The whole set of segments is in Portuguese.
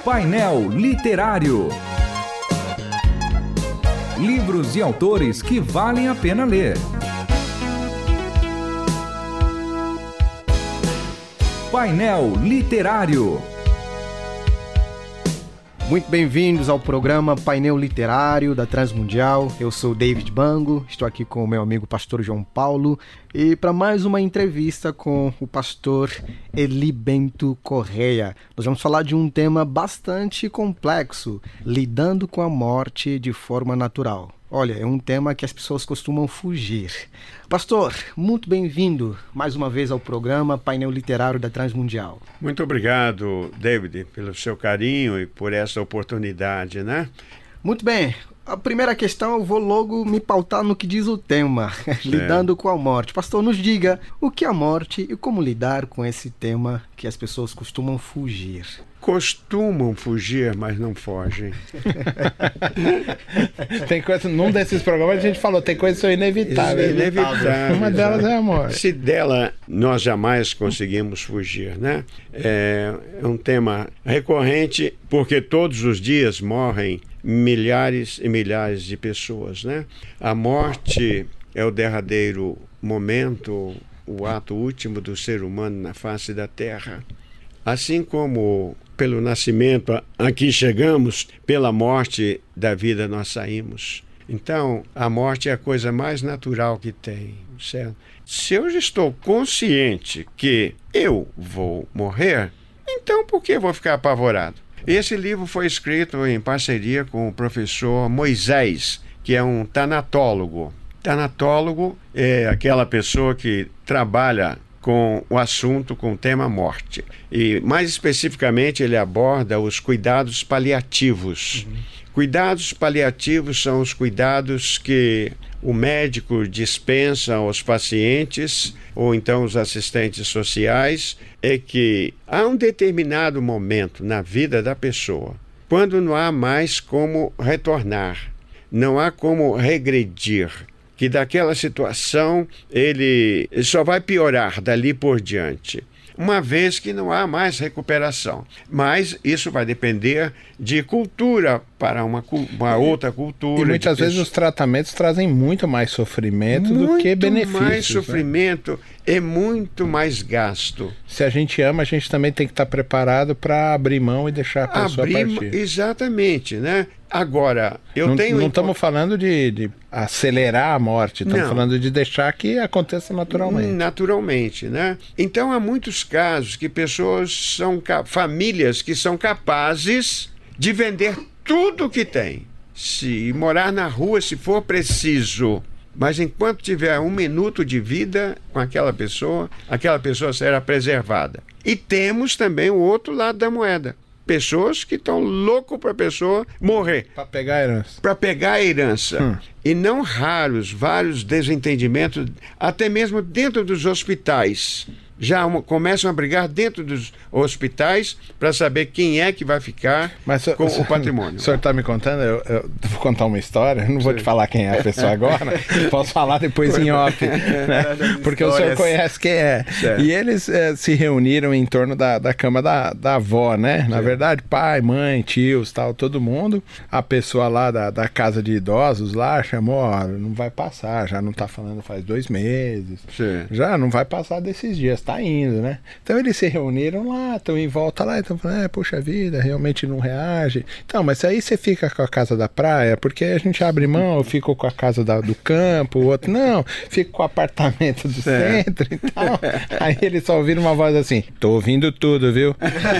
Painel Literário. Livros e autores que valem a pena ler. Painel Literário. Muito bem-vindos ao programa Painel Literário da Transmundial. Eu sou David Bango, estou aqui com o meu amigo pastor João Paulo e para mais uma entrevista com o pastor Eli Bento Correia. Nós vamos falar de um tema bastante complexo, lidando com a morte de forma natural. Olha, é um tema que as pessoas costumam fugir. Pastor, muito bem-vindo mais uma vez ao programa Painel Literário da Transmundial. Muito obrigado, David, pelo seu carinho e por essa oportunidade, né? Muito bem. A primeira questão, eu vou logo me pautar no que diz o tema, lidando com a morte. Pastor, nos diga o que é a morte e como lidar com esse tema que as pessoas costumam fugir. Costumam fugir, mas não fogem. Tem coisa, num desses programas a gente falou, tem coisas que são inevitáveis. Inevitável. Uma delas é a morte. Se dela nós jamais conseguimos fugir, né? É um tema recorrente porque todos os dias morrem milhares e milhares de pessoas, né? A morte é o derradeiro momento, o ato último do ser humano na face da terra. Assim como pelo nascimento aqui chegamos, pela morte da vida nós saímos. Então, a morte é a coisa mais natural que tem, certo? Se eu estou consciente que eu vou morrer, então por que vou ficar apavorado? Esse livro foi escrito em parceria com o professor Moisés, que é um tanatólogo. Tanatólogo é aquela pessoa que trabalha com o assunto, com o tema morte. E, mais especificamente, ele aborda os cuidados paliativos. Cuidados paliativos são os cuidados que o médico dispensa aos pacientes, ou então os assistentes sociais, é que há um determinado momento na vida da pessoa, quando não há mais como retornar, não há como regredir, que daquela situação ele só vai piorar dali por diante, uma vez que não há mais recuperação. Mas isso vai depender de cultura para uma outra cultura. E muitas vezes os tratamentos trazem muito mais sofrimento do que benefícios. Muito mais sofrimento e muito mais gasto. Se a gente ama, a gente também tem que estar preparado para abrir mão e deixar a pessoa partir. Exatamente, né? Agora, não estamos falando de acelerar a morte, estamos falando de deixar que aconteça naturalmente. Naturalmente, né? Então, há muitos casos que pessoas famílias que são capazes de vender tudo que tem, se morar na rua se for preciso, mas enquanto tiver 1 minuto de vida com aquela pessoa será preservada. E temos também o outro lado da moeda. Pessoas que estão loucos para a pessoa morrer. Para pegar a herança. Para pegar a herança. E não raros, vários desentendimentos, até mesmo dentro dos hospitais. Já começam a brigar dentro dos hospitais para saber quem é que vai ficar com o patrimônio. O senhor está me contando? Eu vou contar uma história, não vou te falar quem é a pessoa agora, posso falar depois em off, né? Porque o senhor conhece quem é. Certo. E eles se reuniram em torno da cama da avó, né? Na verdade, pai, mãe, tios, tal, todo mundo. A pessoa lá da casa de idosos lá chamou, ó, não vai passar, já não está falando faz 2 meses, já não vai passar desses dias, tá indo, né? Então eles se reuniram lá, estão em volta lá, estão falando, poxa vida, realmente não reage. Então, mas aí você fica com a casa da praia, porque a gente abre mão, eu fico com a casa do campo, o outro, não, fico com o apartamento do centro e tal. Aí eles só ouviram uma voz assim, tô ouvindo tudo, viu?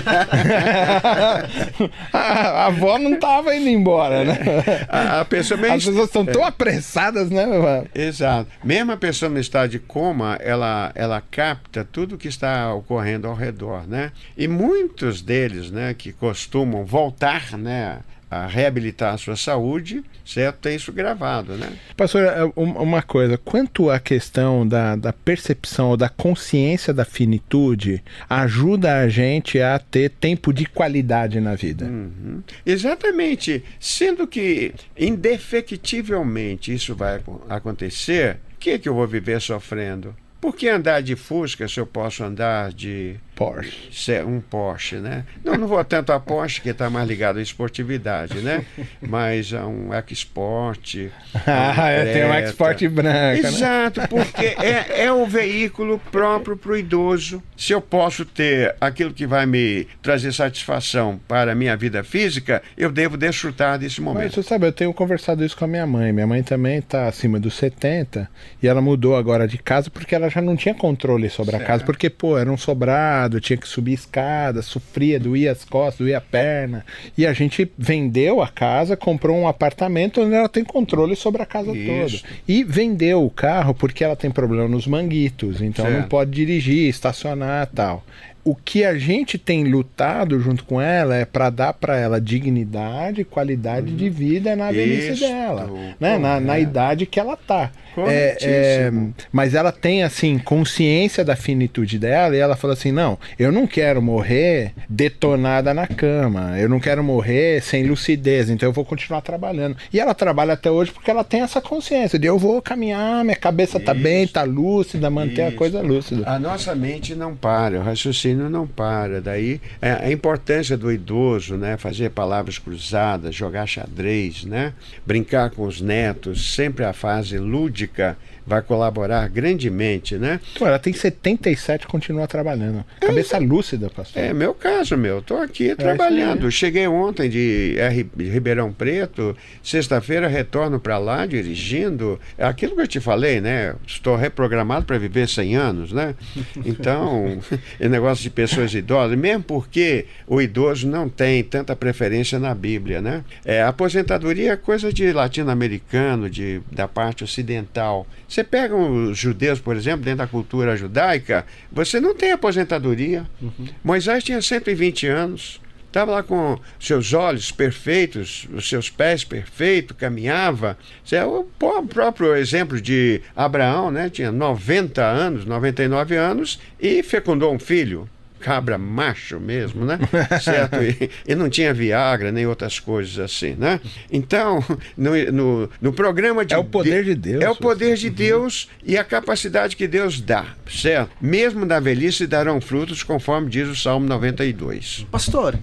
a avó não tava indo embora, né? As pessoas estão tão apressadas, né, meu irmão? Exato. Mesmo a pessoa no estado de coma, ela capta tudo que está ocorrendo ao redor, né? E muitos deles, né, que costumam voltar, né, a reabilitar a sua saúde, certo? Tem isso gravado, né? Pastor, uma coisa, quanto à questão da percepção ou da consciência da finitude, ajuda a gente a ter tempo de qualidade na vida. Exatamente. Sendo que, indefectivelmente, isso vai acontecer, o que eu vou viver sofrendo? Por que andar de Fusca se eu posso andar de Porsche. Um Porsche, né? Não vou tanto a Porsche, que está mais ligado à esportividade, né? Mas a um EcoSport. Eu tenho um EcoSport branco. Exato, né? Porque é o veículo próprio para o idoso. Se eu posso ter aquilo que vai me trazer satisfação para a minha vida física, eu devo desfrutar desse momento. Mas você sabe, eu tenho conversado isso com a minha mãe. Minha mãe também está acima dos 70 e ela mudou agora de casa porque ela já não tinha controle sobre a casa, porque, era um sobrado, tinha que subir escada, sofria, doía as costas, doía a perna. E a gente vendeu a casa, comprou um apartamento onde ela tem controle sobre a casa toda. E vendeu o carro porque ela tem problema nos manguitos, então não pode dirigir, estacionar e tal. O que a gente tem lutado junto com ela é para dar para ela dignidade e qualidade de vida na velhice dela, né? Na idade que ela tá. Mas ela tem, assim, consciência da finitude dela e ela fala assim, não, eu não quero morrer detonada na cama, eu não quero morrer sem lucidez, então eu vou continuar trabalhando. E ela trabalha até hoje porque ela tem essa consciência de eu vou caminhar, minha cabeça tá bem, tá lúcida, manter a coisa lúcida. A nossa mente não para, o raciocínio não para. Daí a importância do idoso, né? Fazer palavras cruzadas, jogar xadrez, né? Brincar com os netos, sempre a fase lúdica vai colaborar grandemente, né? Ela tem 77 e continua trabalhando. Cabeça lúcida, pastor. É meu caso, Estou aqui trabalhando. Cheguei ontem de Ribeirão Preto, sexta-feira retorno para lá dirigindo. É aquilo que eu te falei, né? Estou reprogramado para viver 100 anos, né? Então, é negócio de pessoas idosas, mesmo porque o idoso não tem tanta preferência na Bíblia, né? A aposentadoria é coisa de latino-americano, da parte ocidental. Você pega os judeus, por exemplo, dentro da cultura judaica, você não tem aposentadoria. Moisés tinha 120 anos, estava lá com seus olhos perfeitos, os seus pés perfeitos, caminhava. O próprio exemplo de Abraão, né? Tinha 90 anos, 99 anos e fecundou um filho. Cabra macho mesmo, né? Certo? E não tinha Viagra, nem outras coisas assim, né? Então, no programa de... É o poder de Deus. É o poder de Deus e a capacidade que Deus dá, certo? Mesmo na velhice darão frutos, conforme diz o Salmo 92. Pastor,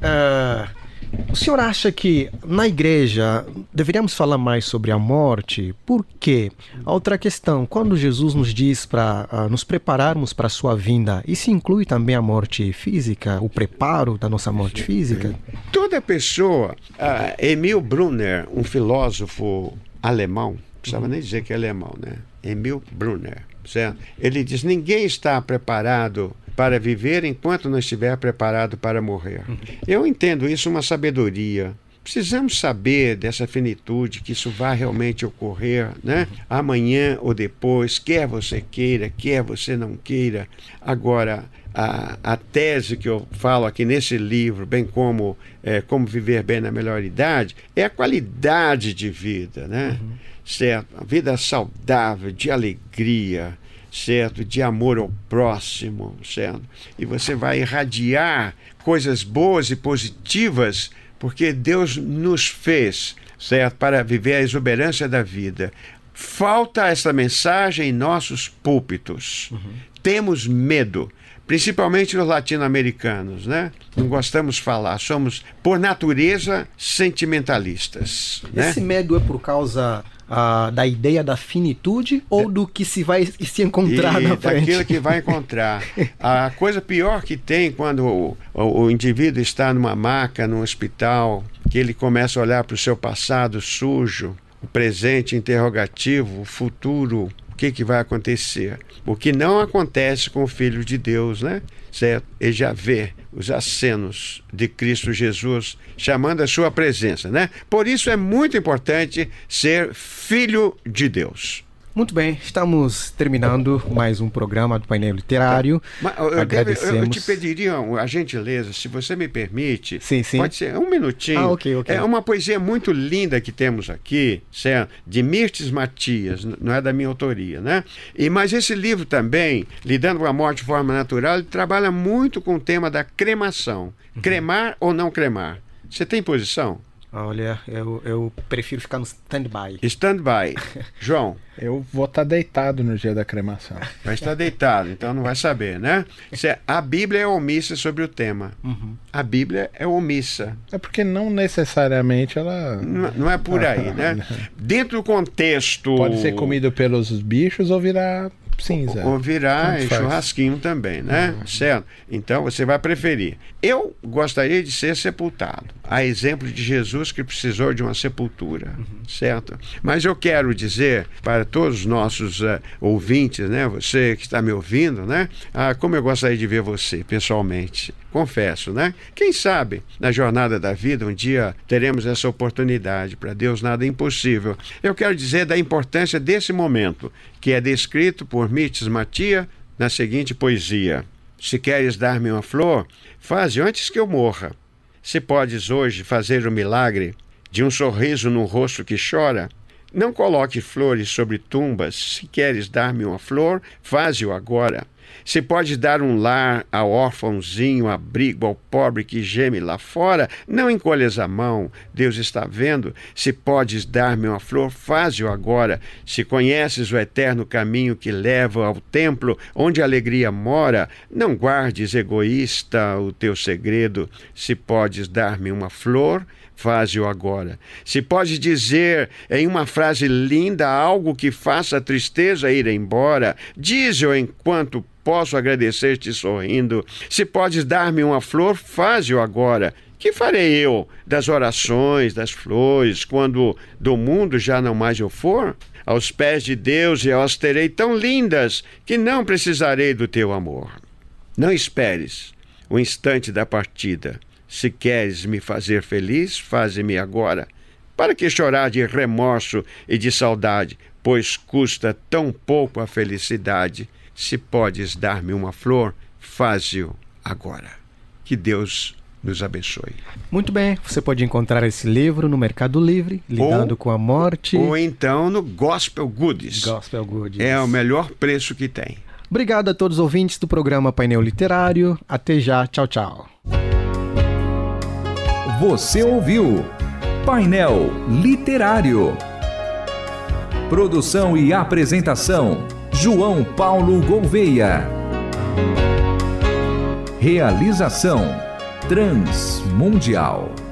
o senhor acha que na igreja deveríamos falar mais sobre a morte? Por quê? A outra questão, quando Jesus nos diz para nos prepararmos para a sua vinda, isso inclui também a morte física, o preparo da nossa morte física? Toda pessoa, Emil Brunner, um filósofo alemão, não precisava nem dizer que é alemão, né? Emil Brunner, certo? Ele diz, ninguém está preparado para viver enquanto não estiver preparado para morrer. Eu entendo isso uma sabedoria. Precisamos saber dessa finitude, que isso vai realmente ocorrer, né? Amanhã ou depois, quer você queira, quer você não queira. Agora, a tese que eu falo aqui nesse livro, bem como Como Viver Bem na Melhor Idade, é a qualidade de vida, né? Certo? A vida saudável, de alegria, certo? De amor ao próximo, certo? E você vai irradiar coisas boas e positivas, porque Deus nos fez, certo? Para viver a exuberância da vida. Falta essa mensagem em nossos púlpitos. Temos medo, principalmente os latino-americanos, né? Não gostamos de falar, somos, por natureza, sentimentalistas. Esse medo é por causa da ideia da finitude ou do que se vai se encontrar na frente? Daquilo que vai encontrar. A coisa pior que tem quando o indivíduo está numa maca, num hospital, que ele começa a olhar para o seu passado sujo, o presente interrogativo, o futuro, o que vai acontecer? O que não acontece com o Filho de Deus, né? Certo? Ele já vê os acenos de Cristo Jesus chamando a sua presença, né? Por isso é muito importante ser filho de Deus. Muito bem, estamos terminando mais um programa do Painel Literário. Eu te pediria a gentileza, se você me permite, sim. Pode ser um minutinho. Ok. É uma poesia muito linda que temos aqui, certo? De Mirtes Matias, não é da minha autoria, né? Mas esse livro também, Lidando com a Morte de Forma Natural, ele trabalha muito com o tema da cremação. Cremar ou não cremar? Você tem posição? Olha, eu prefiro ficar no stand-by. Stand-by. João? Eu vou estar deitado no dia da cremação. Vai estar deitado, então não vai saber, né? A Bíblia é omissa sobre o tema. A Bíblia é omissa. É porque não necessariamente ela... Não é por aí, né? Dentro do contexto... Pode ser comido pelos bichos ou virar cinza. Ou virar churrasquinho também, né? Certo? Então você vai preferir. Eu gostaria de ser sepultado. A exemplo de Jesus que precisou de uma sepultura, certo? Mas eu quero dizer para todos os nossos ouvintes, né? Você que está me ouvindo, né? Como eu gostaria de ver você pessoalmente. Confesso, né? Quem sabe, na jornada da vida, um dia teremos essa oportunidade. Para Deus nada é impossível. Eu quero dizer da importância desse momento, que é descrito por Mites Matia na seguinte poesia: se queres dar-me uma flor, faze antes que eu morra. Se podes hoje fazer o milagre de um sorriso no rosto que chora, não coloque flores sobre tumbas. Se queres dar-me uma flor, faze-o agora. Se pode dar um lar ao órfãozinho, abrigo ao pobre que geme lá fora, não encolhas a mão, Deus está vendo. Se podes dar-me uma flor, faze-o agora. Se conheces o eterno caminho que leva ao templo, onde a alegria mora, não guardes, egoísta, o teu segredo. Se podes dar-me uma flor, faze-o agora. Se pode dizer em uma frase linda algo que faça a tristeza ir embora, dize-o enquanto posso agradecer-te sorrindo. Se podes dar-me uma flor, faze-o agora. Que farei eu das orações, das flores, quando do mundo já não mais eu for? Aos pés de Deus eu as terei tão lindas que não precisarei do teu amor. Não esperes o instante da partida. Se queres me fazer feliz, faze-me agora. Para que chorar de remorso e de saudade, pois custa tão pouco a felicidade. Se podes dar-me uma flor, faze-o agora. Que Deus nos abençoe. Muito bem, você pode encontrar esse livro no Mercado Livre, Lidando com a Morte. Ou então no Gospel Goodies. Gospel Goodies. É o melhor preço que tem. Obrigado a todos os ouvintes do programa Painel Literário. Até já, tchau, tchau. Você ouviu Painel Literário. Produção e apresentação: João Paulo Gouveia. Realização: Transmundial.